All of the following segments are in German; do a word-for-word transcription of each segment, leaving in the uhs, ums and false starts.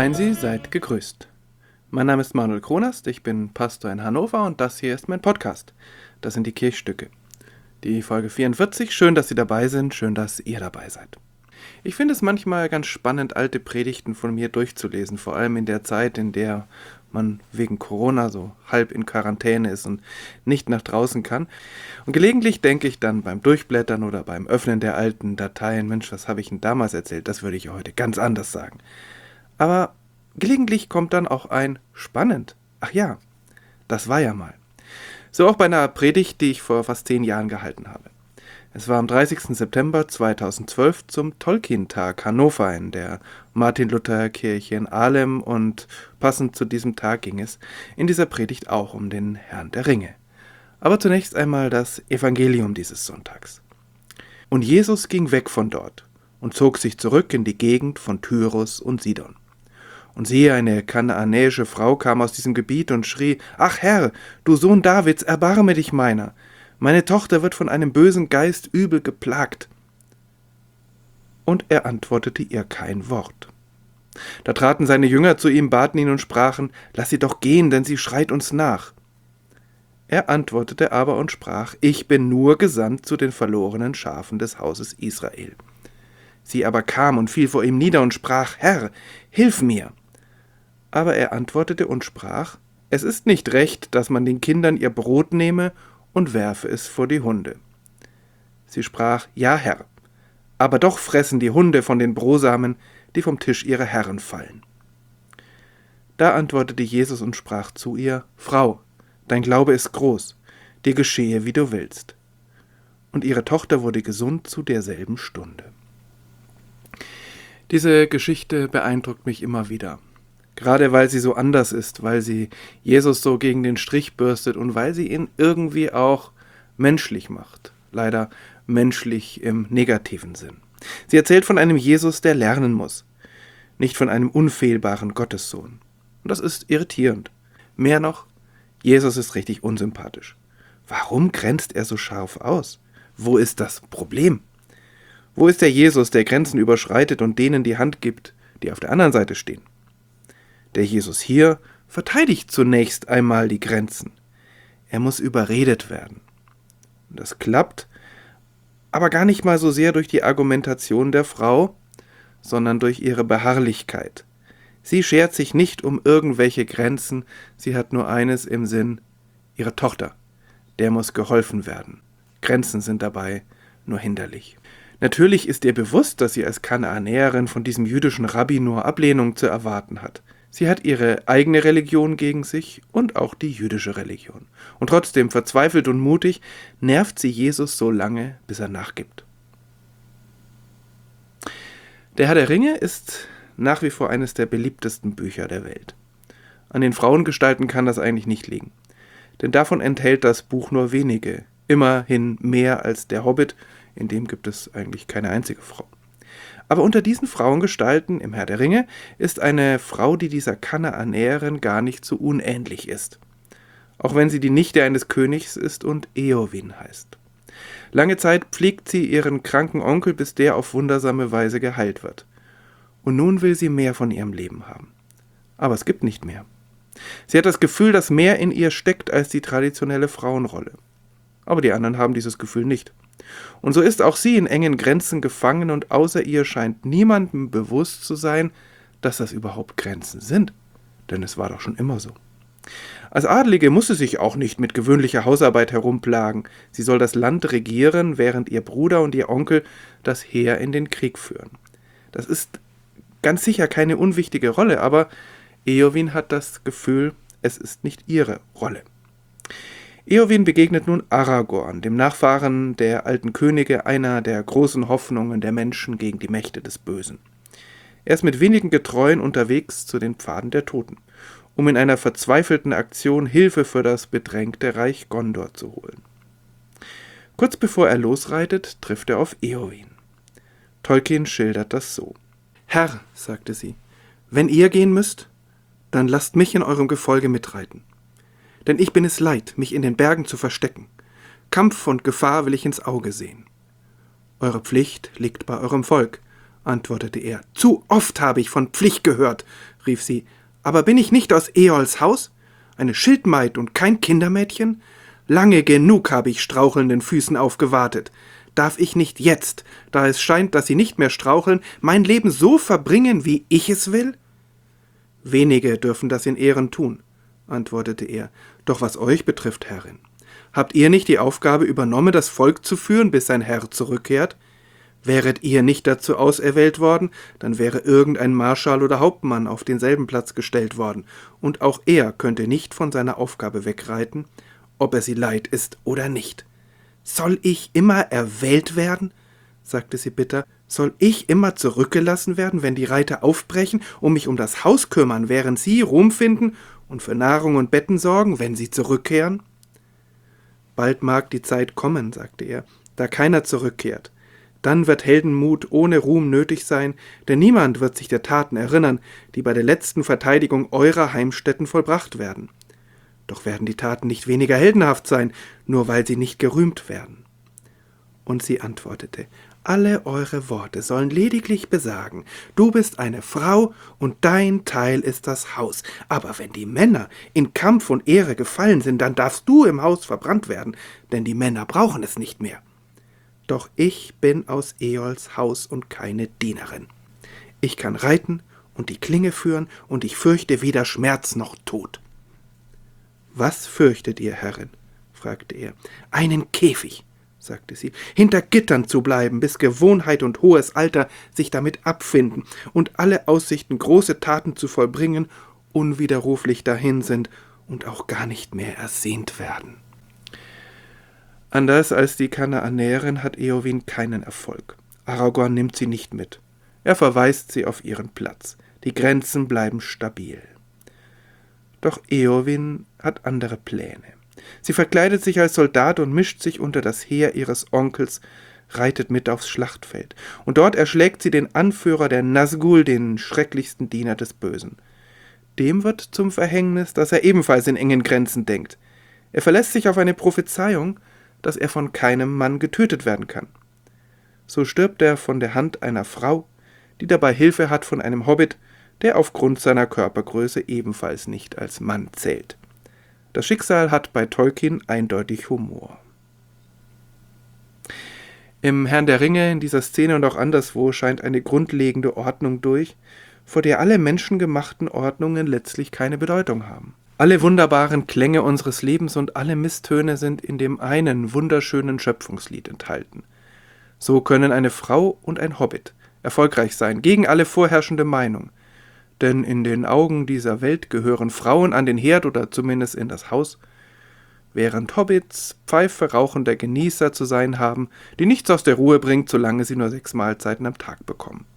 Seien Sie, seid gegrüßt. Mein Name ist Manuel Kronast, ich bin Pastor in Hannover und das hier ist mein Podcast. Das sind die Kirchstücke. Die Folge vierundvierzig, schön, dass Sie dabei sind, schön, dass ihr dabei seid. Ich finde es manchmal ganz spannend, alte Predigten von mir durchzulesen, vor allem in der Zeit, in der man wegen Corona so halb in Quarantäne ist und nicht nach draußen kann. Und gelegentlich denke ich dann beim Durchblättern oder beim Öffnen der alten Dateien, Mensch, was habe ich denn damals erzählt? Das würde ich heute ganz anders sagen. Aber gelegentlich kommt dann auch ein spannend. Ach ja, das war ja mal. So auch bei einer Predigt, die ich vor fast zehn Jahren gehalten habe. Es war am dreißigsten September zweitausendzwölf zum Tolkien-Tag Hannover in der Martin-Luther-Kirche in Ahlem und passend zu diesem Tag ging es in dieser Predigt auch um den Herrn der Ringe. Aber zunächst einmal das Evangelium dieses Sonntags. Und Jesus ging weg von dort und zog sich zurück in die Gegend von Tyrus und Sidon. Und siehe, eine kanaanäische Frau kam aus diesem Gebiet und schrie: »Ach Herr, du Sohn Davids, erbarme dich meiner! Meine Tochter wird von einem bösen Geist übel geplagt.« Und er antwortete ihr kein Wort. Da traten seine Jünger zu ihm, baten ihn und sprachen: »Lass sie doch gehen, denn sie schreit uns nach.« Er antwortete aber und sprach: »Ich bin nur gesandt zu den verlorenen Schafen des Hauses Israel.« Sie aber kam und fiel vor ihm nieder und sprach: »Herr, hilf mir!« Aber er antwortete und sprach: »Es ist nicht recht, dass man den Kindern ihr Brot nehme und werfe es vor die Hunde.« Sie sprach: »Ja, Herr, aber doch fressen die Hunde von den Brosamen, die vom Tisch ihrer Herren fallen.« Da antwortete Jesus und sprach zu ihr: »Frau, dein Glaube ist groß, dir geschehe, wie du willst.« Und ihre Tochter wurde gesund zu derselben Stunde. Diese Geschichte beeindruckt mich immer wieder. Gerade weil sie so anders ist, weil sie Jesus so gegen den Strich bürstet und weil sie ihn irgendwie auch menschlich macht. Leider menschlich im negativen Sinn. Sie erzählt von einem Jesus, der lernen muss, nicht von einem unfehlbaren Gottessohn. Und das ist irritierend. Mehr noch, Jesus ist richtig unsympathisch. Warum grenzt er so scharf aus? Wo ist das Problem? Wo ist der Jesus, der Grenzen überschreitet und denen die Hand gibt, die auf der anderen Seite stehen? Der Jesus hier verteidigt zunächst einmal die Grenzen. Er muss überredet werden. Und das klappt, aber gar nicht mal so sehr durch die Argumentation der Frau, sondern durch ihre Beharrlichkeit. Sie schert sich nicht um irgendwelche Grenzen, sie hat nur eines im Sinn: ihre Tochter, der muss geholfen werden. Grenzen sind dabei nur hinderlich. Natürlich ist ihr bewusst, dass sie als Kanaanäerin von diesem jüdischen Rabbi nur Ablehnung zu erwarten hat. Sie hat ihre eigene Religion gegen sich und auch die jüdische Religion. Und trotzdem, verzweifelt und mutig, nervt sie Jesus so lange, bis er nachgibt. Der Herr der Ringe ist nach wie vor eines der beliebtesten Bücher der Welt. An den Frauengestalten kann das eigentlich nicht liegen. Denn davon enthält das Buch nur wenige, immerhin mehr als der Hobbit, in dem gibt es eigentlich keine einzige Frau. Aber unter diesen Frauengestalten im Herr der Ringe ist eine Frau, die dieser Kanaanäerin gar nicht so unähnlich ist. Auch wenn sie die Nichte eines Königs ist und Éowyn heißt. Lange Zeit pflegt sie ihren kranken Onkel, bis der auf wundersame Weise geheilt wird. Und nun will sie mehr von ihrem Leben haben. Aber es gibt nicht mehr. Sie hat das Gefühl, dass mehr in ihr steckt als die traditionelle Frauenrolle. Aber die anderen haben dieses Gefühl nicht. Und so ist auch sie in engen Grenzen gefangen und außer ihr scheint niemandem bewusst zu sein, dass das überhaupt Grenzen sind. Denn es war doch schon immer so. Als Adelige muss sie sich auch nicht mit gewöhnlicher Hausarbeit herumplagen. Sie soll das Land regieren, während ihr Bruder und ihr Onkel das Heer in den Krieg führen. Das ist ganz sicher keine unwichtige Rolle, aber Éowyn hat das Gefühl, es ist nicht ihre Rolle. Éowyn begegnet nun Aragorn, dem Nachfahren der alten Könige, einer der großen Hoffnungen der Menschen gegen die Mächte des Bösen. Er ist mit wenigen Getreuen unterwegs zu den Pfaden der Toten, um in einer verzweifelten Aktion Hilfe für das bedrängte Reich Gondor zu holen. Kurz bevor er losreitet, trifft er auf Éowyn. Tolkien schildert das so: »Herr«, sagte sie, »wenn ihr gehen müsst, dann lasst mich in eurem Gefolge mitreiten. Denn ich bin es leid, mich in den Bergen zu verstecken. Kampf und Gefahr will ich ins Auge sehen.« »Eure Pflicht liegt bei eurem Volk«, antwortete er. »Zu oft habe ich von Pflicht gehört«, rief sie. »Aber bin ich nicht aus Eols Haus? Eine Schildmaid und kein Kindermädchen? Lange genug habe ich strauchelnden Füßen aufgewartet. Darf ich nicht jetzt, da es scheint, dass sie nicht mehr straucheln, mein Leben so verbringen, wie ich es will?« »Wenige dürfen das in Ehren tun«, antwortete er. »Doch was euch betrifft, Herrin, habt ihr nicht die Aufgabe übernommen, das Volk zu führen, bis sein Herr zurückkehrt? Wäret ihr nicht dazu auserwählt worden, dann wäre irgendein Marschall oder Hauptmann auf denselben Platz gestellt worden, und auch er könnte nicht von seiner Aufgabe wegreiten, ob er sie leid ist oder nicht.« »Soll ich immer erwählt werden?«, sagte sie bitter. »Soll ich immer zurückgelassen werden, wenn die Reiter aufbrechen und mich um das Haus kümmern, während sie Ruhm finden und für Nahrung und Betten sorgen, wenn sie zurückkehren?« »Bald mag die Zeit kommen«, sagte er, »da keiner zurückkehrt. Dann wird Heldenmut ohne Ruhm nötig sein, denn niemand wird sich der Taten erinnern, die bei der letzten Verteidigung eurer Heimstätten vollbracht werden. Doch werden die Taten nicht weniger heldenhaft sein, nur weil sie nicht gerühmt werden.« Und sie antwortete, »Alle eure Worte sollen lediglich besagen, du bist eine Frau und dein Teil ist das Haus. Aber wenn die Männer in Kampf und Ehre gefallen sind, dann darfst du im Haus verbrannt werden, denn die Männer brauchen es nicht mehr. Doch ich bin aus Eols Haus und keine Dienerin. Ich kann reiten und die Klinge führen, und ich fürchte weder Schmerz noch Tod.« »Was fürchtet ihr, Herrin?«, fragte er. »Einen Käfig«, sagte sie, »hinter Gittern zu bleiben, bis Gewohnheit und hohes Alter sich damit abfinden und alle Aussichten, große Taten zu vollbringen, unwiderruflich dahin sind und auch gar nicht mehr ersehnt werden.« Anders als die Kanaanäerin hat Éowyn keinen Erfolg. Aragorn nimmt sie nicht mit. Er verweist sie auf ihren Platz. Die Grenzen bleiben stabil. Doch Éowyn hat andere Pläne. Sie verkleidet sich als Soldat und mischt sich unter das Heer ihres Onkels, reitet mit aufs Schlachtfeld. Und dort erschlägt sie den Anführer der Nazgul, den schrecklichsten Diener des Bösen. Dem wird zum Verhängnis, dass er ebenfalls in engen Grenzen denkt. Er verlässt sich auf eine Prophezeiung, dass er von keinem Mann getötet werden kann. So stirbt er von der Hand einer Frau, die dabei Hilfe hat von einem Hobbit, der aufgrund seiner Körpergröße ebenfalls nicht als Mann zählt. Das Schicksal hat bei Tolkien eindeutig Humor. Im Herrn der Ringe, in dieser Szene und auch anderswo, scheint eine grundlegende Ordnung durch, vor der alle menschengemachten Ordnungen letztlich keine Bedeutung haben. Alle wunderbaren Klänge unseres Lebens und alle Misstöne sind in dem einen wunderschönen Schöpfungslied enthalten. So können eine Frau und ein Hobbit erfolgreich sein, gegen alle vorherrschende Meinung. Denn in den Augen dieser Welt gehören Frauen an den Herd oder zumindest in das Haus, während Hobbits Pfeife rauchender Genießer zu sein haben, die nichts aus der Ruhe bringt, solange sie nur sechs Mahlzeiten am Tag bekommen.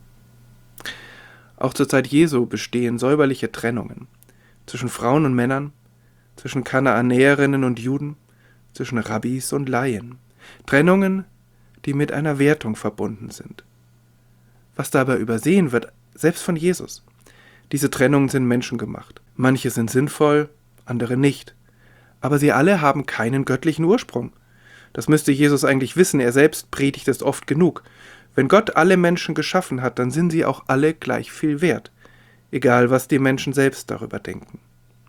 Auch zur Zeit Jesu bestehen säuberliche Trennungen zwischen Frauen und Männern, zwischen Kanaanäerinnen und Juden, zwischen Rabbis und Laien. Trennungen, die mit einer Wertung verbunden sind. Was dabei übersehen wird, selbst von Jesus. Diese Trennungen sind menschengemacht. Manche sind sinnvoll, andere nicht. Aber sie alle haben keinen göttlichen Ursprung. Das müsste Jesus eigentlich wissen, er selbst predigt es oft genug. Wenn Gott alle Menschen geschaffen hat, dann sind sie auch alle gleich viel wert. Egal, was die Menschen selbst darüber denken.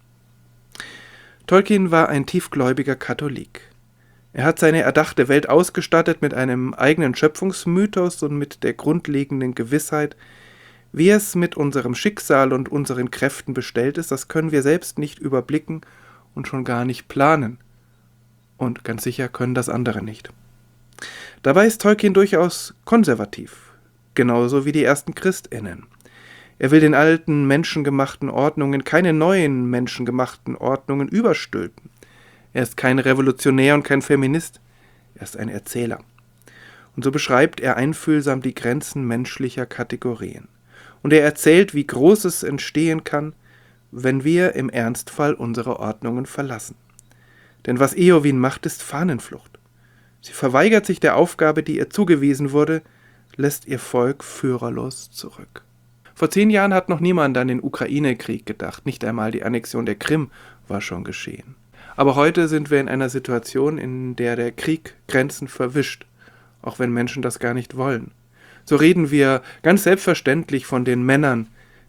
Tolkien war ein tiefgläubiger Katholik. Er hat seine erdachte Welt ausgestattet mit einem eigenen Schöpfungsmythos und mit der grundlegenden Gewissheit, wie es mit unserem Schicksal und unseren Kräften bestellt ist, das können wir selbst nicht überblicken und schon gar nicht planen. Und ganz sicher können das andere nicht. Dabei ist Tolkien durchaus konservativ, genauso wie die ersten ChristInnen. Er will den alten menschengemachten Ordnungen keine neuen menschengemachten Ordnungen überstülpen. Er ist kein Revolutionär und kein Feminist, er ist ein Erzähler. Und so beschreibt er einfühlsam die Grenzen menschlicher Kategorien. Und er erzählt, wie Großes entstehen kann, wenn wir im Ernstfall unsere Ordnungen verlassen. Denn was Éowyn macht, ist Fahnenflucht. Sie verweigert sich der Aufgabe, die ihr zugewiesen wurde, lässt ihr Volk führerlos zurück. Vor zehn Jahren hat noch niemand an den Ukraine-Krieg gedacht, nicht einmal die Annexion der Krim war schon geschehen. Aber heute sind wir in einer Situation, in der der Krieg Grenzen verwischt, auch wenn Menschen das gar nicht wollen. So reden wir ganz selbstverständlich von den Männern,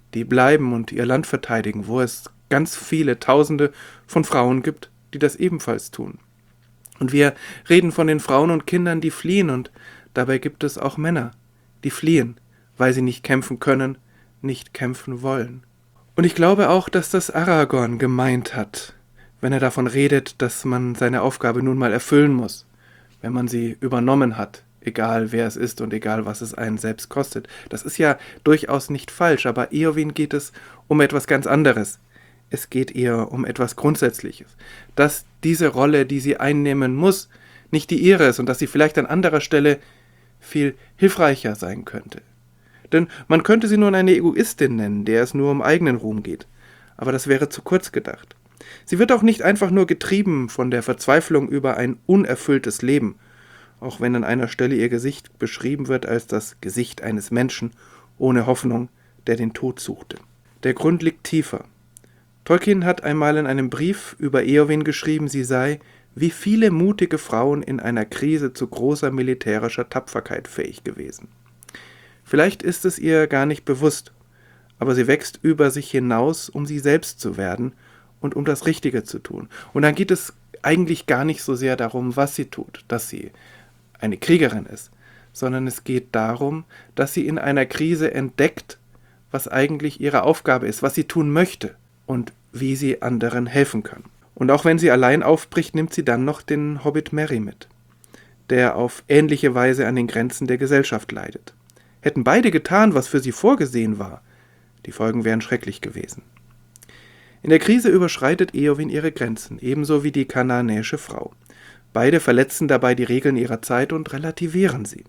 die bleiben und ihr Land verteidigen, wo es ganz viele Tausende von Frauen gibt, die das ebenfalls tun. Und wir reden von den Frauen und Kindern, die fliehen, und dabei gibt es auch Männer, die fliehen, weil sie nicht kämpfen können, nicht kämpfen wollen. Und ich glaube auch, dass das Aragorn gemeint hat, wenn er davon redet, dass man seine Aufgabe nun mal erfüllen muss, wenn man sie übernommen hat, egal wer es ist und egal was es einen selbst kostet. Das ist ja durchaus nicht falsch, aber Éowyn geht es um etwas ganz anderes. Es geht ihr um etwas Grundsätzliches, dass diese Rolle, die sie einnehmen muss, nicht die ihre ist und dass sie vielleicht an anderer Stelle viel hilfreicher sein könnte. Denn man könnte sie nun eine Egoistin nennen, der es nur um eigenen Ruhm geht. Aber das wäre zu kurz gedacht. Sie wird auch nicht einfach nur getrieben von der Verzweiflung über ein unerfülltes Leben, auch wenn an einer Stelle ihr Gesicht beschrieben wird als das Gesicht eines Menschen ohne Hoffnung, der den Tod suchte. Der Grund liegt tiefer. Tolkien hat einmal in einem Brief über Éowyn geschrieben, sie sei wie viele mutige Frauen in einer Krise zu großer militärischer Tapferkeit fähig gewesen. Vielleicht ist es ihr gar nicht bewusst, aber sie wächst über sich hinaus, um sie selbst zu werden und um das Richtige zu tun. Und dann geht es eigentlich gar nicht so sehr darum, was sie tut, dass sie eine Kriegerin ist, sondern es geht darum, dass sie in einer Krise entdeckt, was eigentlich ihre Aufgabe ist, was sie tun möchte und wie sie anderen helfen kann. Und auch wenn sie allein aufbricht, nimmt sie dann noch den Hobbit Merry mit, der auf ähnliche Weise an den Grenzen der Gesellschaft leidet. Hätten beide getan, was für sie vorgesehen war, die Folgen wären schrecklich gewesen. In der Krise überschreitet Éowyn ihre Grenzen, ebenso wie die kanaanäische Frau. Beide verletzen dabei die Regeln ihrer Zeit und relativieren sie.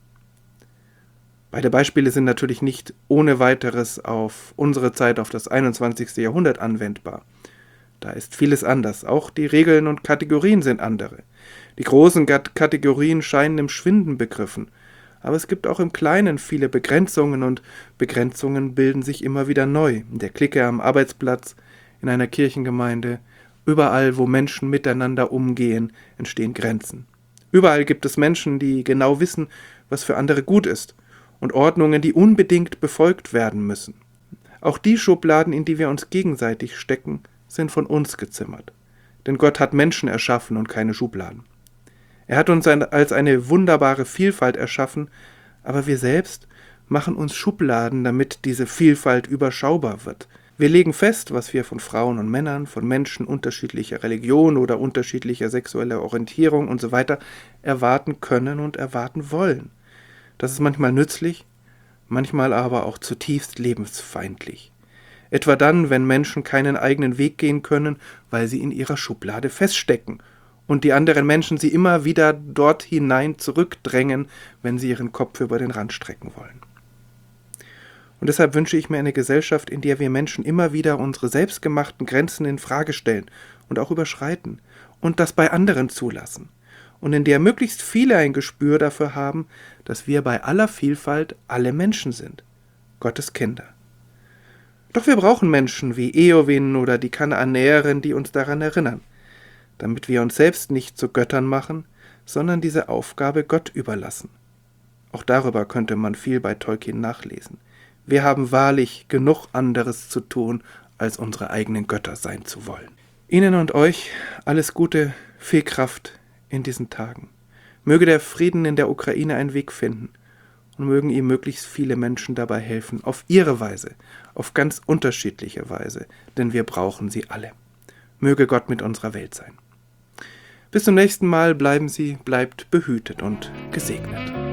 Beide Beispiele sind natürlich nicht ohne weiteres auf unsere Zeit, auf das einundzwanzigste Jahrhundert anwendbar. Da ist vieles anders, auch die Regeln und Kategorien sind andere. Die großen Kategorien scheinen im Schwinden begriffen, aber es gibt auch im Kleinen viele Begrenzungen und Begrenzungen bilden sich immer wieder neu. In der Clique am Arbeitsplatz, in einer Kirchengemeinde, überall, wo Menschen miteinander umgehen, entstehen Grenzen. Überall gibt es Menschen, die genau wissen, was für andere gut ist und Ordnungen, die unbedingt befolgt werden müssen. Auch die Schubladen, in die wir uns gegenseitig stecken, sind von uns gezimmert. Denn Gott hat Menschen erschaffen und keine Schubladen. Er hat uns als eine wunderbare Vielfalt erschaffen, aber wir selbst machen uns Schubladen, damit diese Vielfalt überschaubar wird. Wir legen fest, was wir von Frauen und Männern, von Menschen unterschiedlicher Religion oder unterschiedlicher sexueller Orientierung und so weiter erwarten können und erwarten wollen. Das ist manchmal nützlich, manchmal aber auch zutiefst lebensfeindlich. Etwa dann, wenn Menschen keinen eigenen Weg gehen können, weil sie in ihrer Schublade feststecken und die anderen Menschen sie immer wieder dort hinein zurückdrängen, wenn sie ihren Kopf über den Rand strecken wollen. Und deshalb wünsche ich mir eine Gesellschaft, in der wir Menschen immer wieder unsere selbstgemachten Grenzen in Frage stellen und auch überschreiten und das bei anderen zulassen. Und in der möglichst viele ein Gespür dafür haben, dass wir bei aller Vielfalt alle Menschen sind, Gottes Kinder. Doch wir brauchen Menschen wie Éowyn oder die Kanaanäerin, die uns daran erinnern, damit wir uns selbst nicht zu Göttern machen, sondern diese Aufgabe Gott überlassen. Auch darüber könnte man viel bei Tolkien nachlesen. Wir haben wahrlich genug anderes zu tun, als unsere eigenen Götter sein zu wollen. Ihnen und euch alles Gute, viel Kraft in diesen Tagen. Möge der Frieden in der Ukraine einen Weg finden und mögen ihm möglichst viele Menschen dabei helfen, auf ihre Weise, auf ganz unterschiedliche Weise, denn wir brauchen sie alle. Möge Gott mit unserer Welt sein. Bis zum nächsten Mal, bleiben Sie, bleibt behütet und gesegnet.